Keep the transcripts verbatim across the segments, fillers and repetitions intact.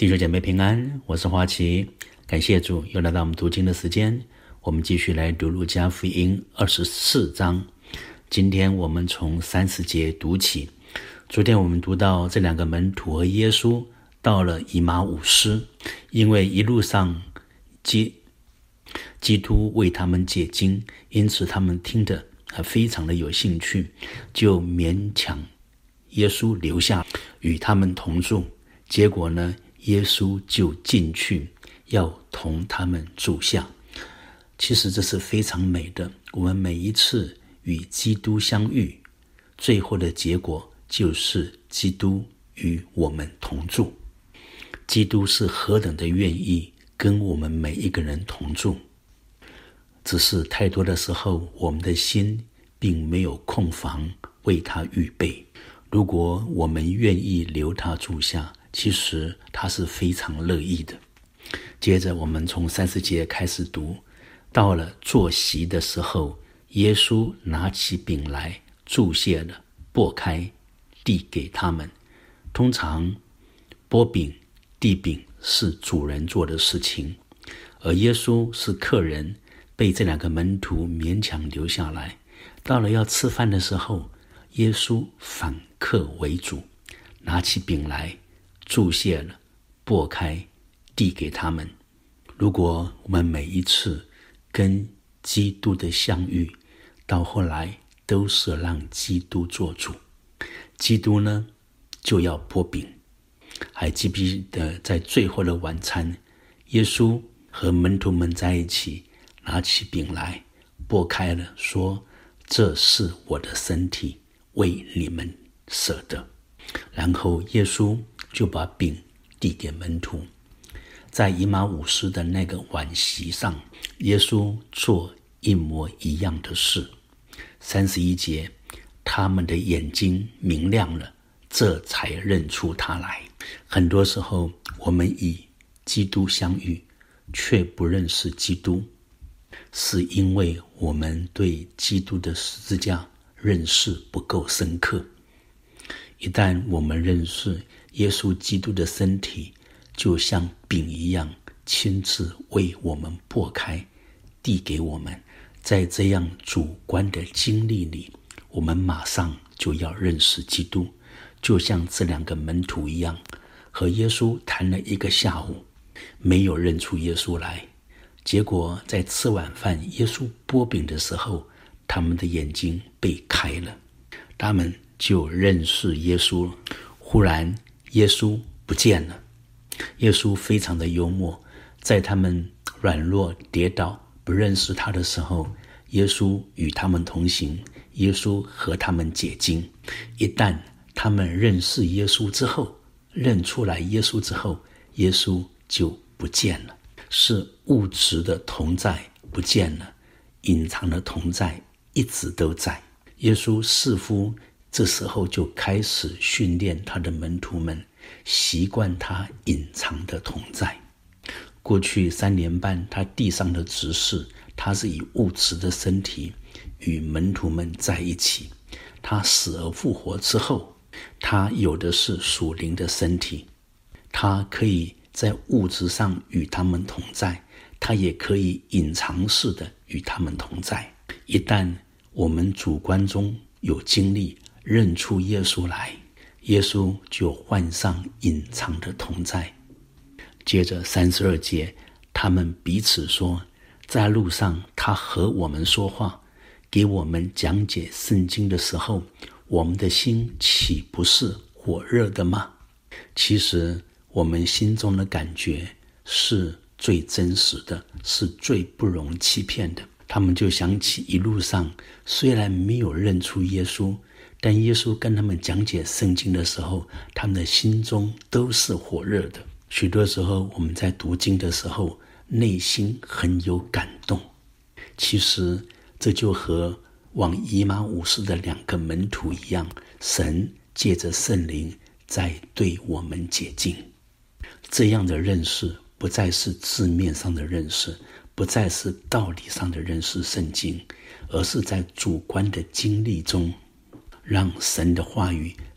弟兄姐妹平安，我是华奇，感谢主又来到我们读经的时间，我们继续来读路加福音二十四章。今天我们从三十节读起。昨天我们读到这两个门徒和耶稣到了以马忤斯，因为一路上基基督为他们解经，因此他们听得非常的有兴趣，就勉强耶稣留下与他们同住。结果呢，耶稣就进去要同他们住下。其实这是非常美的，我们每一次与基督相遇，最后的结果就是基督与我们同住。基督是何等的愿意跟我们每一个人同住，只是太多的时候我们的心并没有空房为他预备。如果我们愿意留他住下，其实他是非常乐意的。接着我们从三十节开始读，到了坐席的时候，耶稣拿起饼来，祝谢了，擘开，递给他们。通常擘饼递饼是主人做的事情，而耶稣是客人，被这两个门徒勉强留下来。到了要吃饭的时候，耶稣反客为主，拿起饼来，祝谢了，擘开，递给他们。如果我们每一次跟基督的相遇，到后来都是让基督做主，基督呢就要擘饼。还记不记得在最后的晚餐，耶稣和门徒们在一起，拿起饼来，擘开了，说这是我的身体，为你们舍的。然后耶稣就把饼递给门徒。在以马忤斯的那个晚席上，耶稣做一模一样的事。三十一节，他们的眼睛明亮了，这才认出他来。很多时候我们与基督相遇，却不认识基督，是因为我们对基督的十字架认识不够深刻。一旦我们认识耶稣基督的身体就像饼一样，亲自为我们擘开，递给我们，在这样主观的经历里，我们马上就要认识基督，就像这两个门徒一样，和耶稣谈了一个下午，没有认出耶稣来。结果在吃晚饭，耶稣擘饼的时候，他们的眼睛被开了，他们就认识耶稣了。忽然耶稣不见了。耶稣非常的幽默，在他们软弱跌倒不认识他的时候，耶稣与他们同行，耶稣和他们解经。一旦他们认识耶稣之后，认出来耶稣之后，耶稣就不见了。是物质的同在不见了，隐藏的同在一直都在。耶稣似乎这时候就开始训练他的门徒们，习惯他隐藏的同在。过去三年半他地上的执事，他是以物质的身体与门徒们在一起。他死而复活之后，他有的是属灵的身体，他可以在物质上与他们同在，他也可以隐藏式的与他们同在。一旦我们主观中有经历认出耶稣来，耶稣就换上隐藏的同在。接着三十二节，他们彼此说，在路上他和我们说话，给我们讲解圣经的时候，我们的心岂不是火热的吗？其实我们心中的感觉是最真实的，是最不容欺骗的。他们就想起一路上虽然没有认出耶稣，但耶稣跟他们讲解圣经的时候，他们的心中都是火热的。许多时候我们在读经的时候，内心很有感动。其实这就和往以马忤斯的两个门徒一样，神借着圣灵在对我们解经。这样的认识不再是字面上的认识，不再是道理上的认识圣经，而是在主观的经历中，让神的话语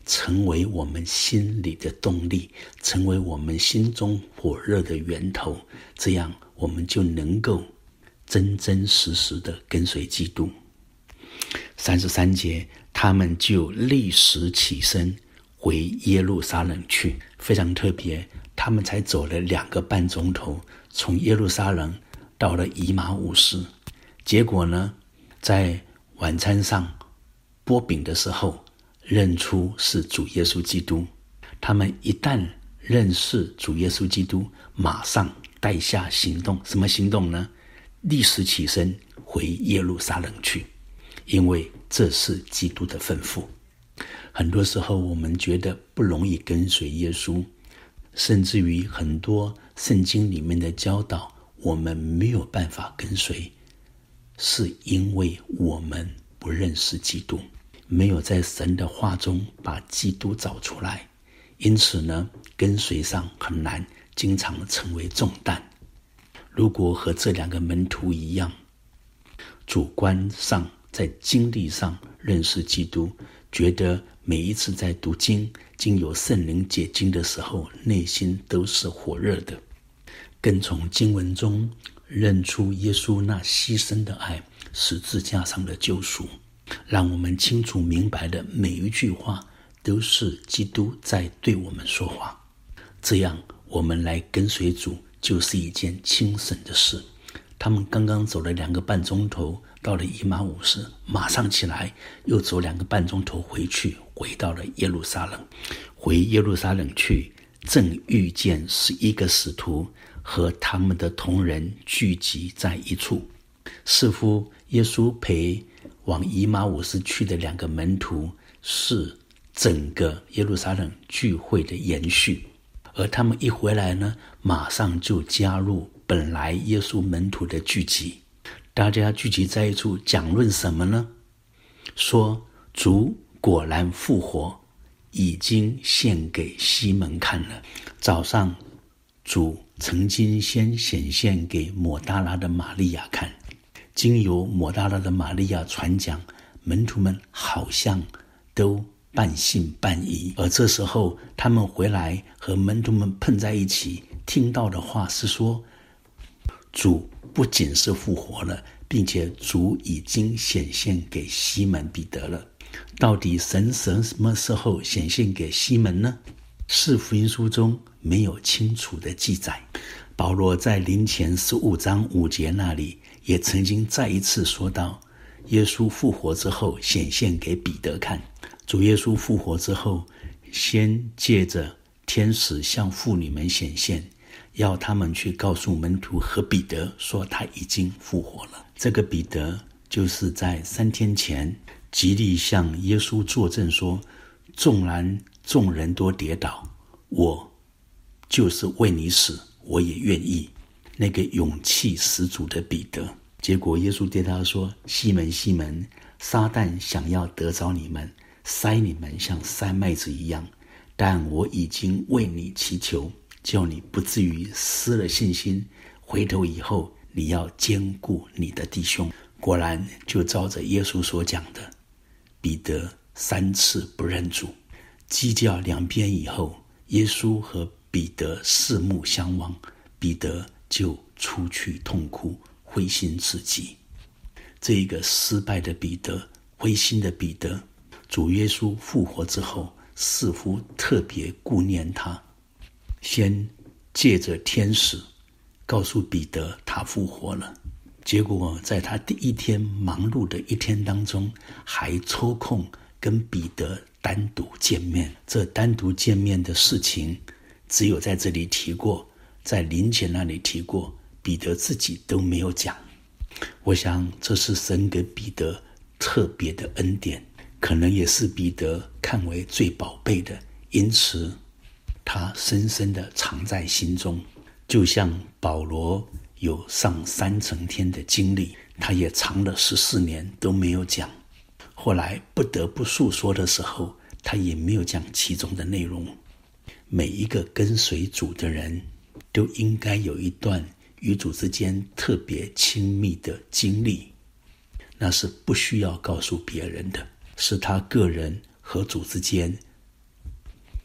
成为我们心里的动力，成为我们心中火热的源头，这样我们就能够真真实实的跟随基督。三十三节，他们就立时起身回耶路撒冷去。非常特别，他们才走了两个半钟头，从耶路撒冷到了以马忤斯。结果呢，在晚餐上擘饼的时候，认出是主耶稣基督。他们一旦认识主耶稣基督，马上带下行动。什么行动呢？立时起身回耶路撒冷去，因为这是基督的吩咐。很多时候我们觉得不容易跟随耶稣，甚至于很多圣经里面的教导我们没有办法跟随，是因为我们不认识基督，没有在神的话中把基督找出来，因此呢，跟随上很难，经常成为重担。如果和这两个门徒一样，主观上在经历上认识基督，觉得每一次在读经经由圣灵解经的时候，内心都是火热的，更从经文中认出耶稣那牺牲的爱，十字架上的救赎，让我们清楚明白的每一句话都是基督在对我们说话。这样我们来跟随主就是一件轻省的事。他们刚刚走了两个半钟头，到了以马忤斯，马上起来又走两个半钟头回去，回到了耶路撒冷。回耶路撒冷去，正遇见十一个使徒和他们的同人聚集在一处。似乎耶稣陪往以马忤斯去的两个门徒是整个耶路撒冷聚会的延续，而他们一回来呢，马上就加入本来耶稣门徒的聚集。大家聚集在一处讲论什么呢？说主果然复活，已经献给西门看了。早上主曾经先显现给抹大拉的玛利亚看，经由抹大拉的玛利亚传讲，门徒们好像都半信半疑。而这时候他们回来和门徒们碰在一起，听到的话是说，主不仅是复活了，并且主已经显现给西门彼得了。到底神什么时候显现给西门呢？四福音书中没有清楚的记载。保罗在林前十五章五节那里也曾经再一次说到，耶稣复活之后显现给彼得看。主耶稣复活之后，先借着天使向妇女们显现，要他们去告诉门徒和彼得说他已经复活了。这个彼得就是在三天前极力向耶稣作证说，纵然众人多跌倒，我就是为你死，我也愿意。那个勇气十足的彼得。结果耶稣对他说，西门西门，撒旦想要得着你们，塞你们像塞麦子一样，但我已经为你祈求，叫你不至于失了信心，回头以后你要兼顾你的弟兄。果然就照着耶稣所讲的，彼得三次不认主，鸡叫两边以后，耶稣和彼得四目相望，彼得就出去痛哭，灰心至极。这一个失败的彼得，灰心的彼得，主耶稣复活之后似乎特别顾念他，先借着天使告诉彼得他复活了。结果在他第一天忙碌的一天当中，还抽空跟彼得单独见面。这单独见面的事情只有在这里提过，在林前那里提过，彼得自己都没有讲。我想这是神给彼得特别的恩典，可能也是彼得看为最宝贝的，因此他深深地藏在心中。就像保罗有上三层天的经历，他也藏了十四年都没有讲，后来不得不诉说的时候，他也没有讲其中的内容。每一个跟随主的人都应该有一段与主之间特别亲密的经历，那是不需要告诉别人的，是他个人和主之间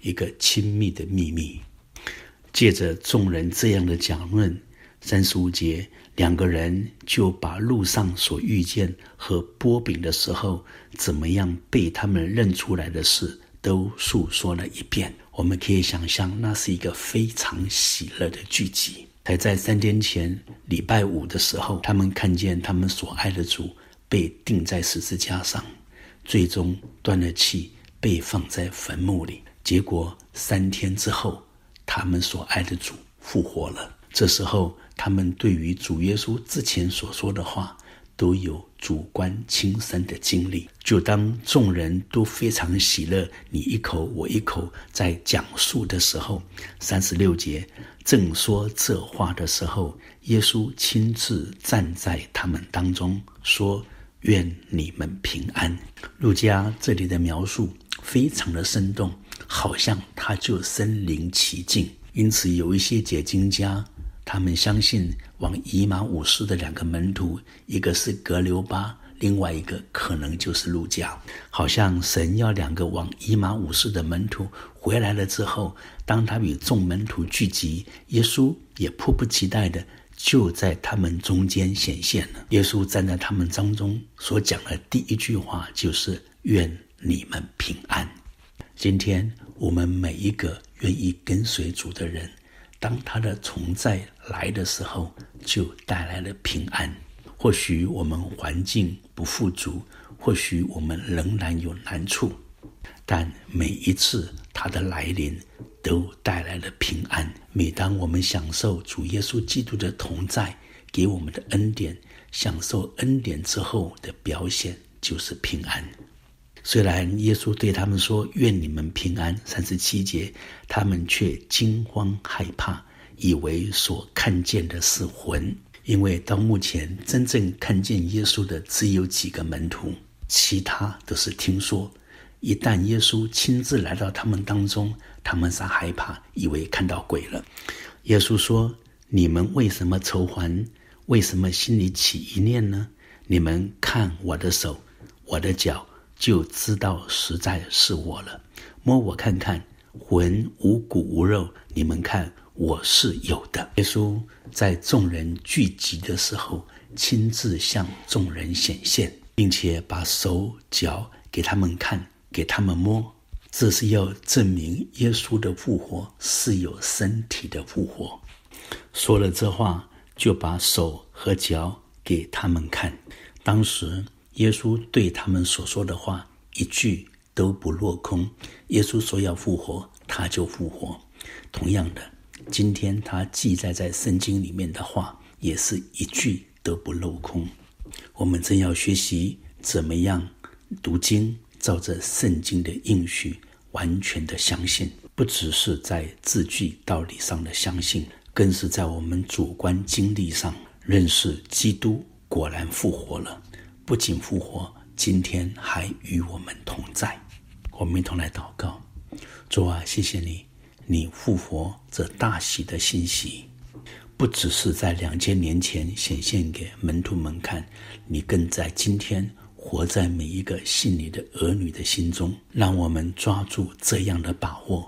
一个亲密的秘密。借着众人这样的讲论，三十五节，两个人就把路上所遇见和剥饼的时候怎么样被他们认出来的事都述说了一遍。我们可以想象，那是一个非常喜乐的聚集。才在三天前礼拜五的时候，他们看见他们所爱的主被钉在十字架上，最终断了气，被放在坟墓里。结果三天之后，他们所爱的主复活了。这时候他们对于主耶稣之前所说的话都有主观亲身的经历。就当众人都非常喜乐，你一口我一口在讲述的时候，三十六节，正说这话的时候，耶稣亲自站在他们当中，说：愿你们平安。路加这里的描述非常的生动，好像他就身临其境。因此有一些解经家，他们相信往以马忤斯的两个门徒，一个是格留巴，另外一个可能就是路加。好像神要两个往以马忤斯的门徒回来了之后，当他与众门徒聚集，耶稣也迫不及待的就在他们中间显现了。耶稣站在他们当中所讲的第一句话就是：愿你们平安。今天我们每一个愿意跟随主的人，当他的同在来的时候，就带来了平安。或许我们环境不富足，或许我们仍然有难处，但每一次他的来临都带来了平安。每当我们享受主耶稣基督的同在给我们的恩典，享受恩典之后的表现就是平安。虽然耶稣对他们说愿你们平安，三十七节，他们却惊慌害怕，以为所看见的是魂。因为到目前真正看见耶稣的只有几个门徒，其他都是听说。一旦耶稣亲自来到他们当中，他们才害怕，以为看到鬼了。耶稣说：你们为什么愁烦？为什么心里起一念呢？你们看我的手，我的脚，就知道实在是我了。摸我看看，魂无骨无肉，你们看我是有的。耶稣在众人聚集的时候，亲自向众人显现，并且把手脚给他们看，给他们摸。这是要证明耶稣的复活是有身体的复活。说了这话，就把手和脚给他们看。当时耶稣对他们所说的话一句都不落空。耶稣说要复活，他就复活。同样的，今天他记载在圣经里面的话也是一句都不漏空。我们正要学习怎么样读经，照着圣经的应许完全的相信，不只是在字句道理上的相信，更是在我们主观经历上认识基督果然复活了。不仅复活，今天还与我们同在。我们一同来祷告。主啊，谢谢你，你复活这大喜的信息，不只是在两千年前显现给门徒们看，你更在今天活在每一个信你的儿女的心中。让我们抓住这样的把握，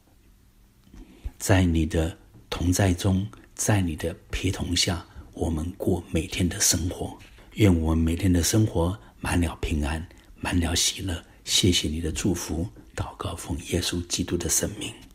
在你的同在中，在你的陪同下，我们过每天的生活。愿我们每天的生活满了平安，满了喜乐。谢谢你的祝福，祷告奉耶稣基督的圣名。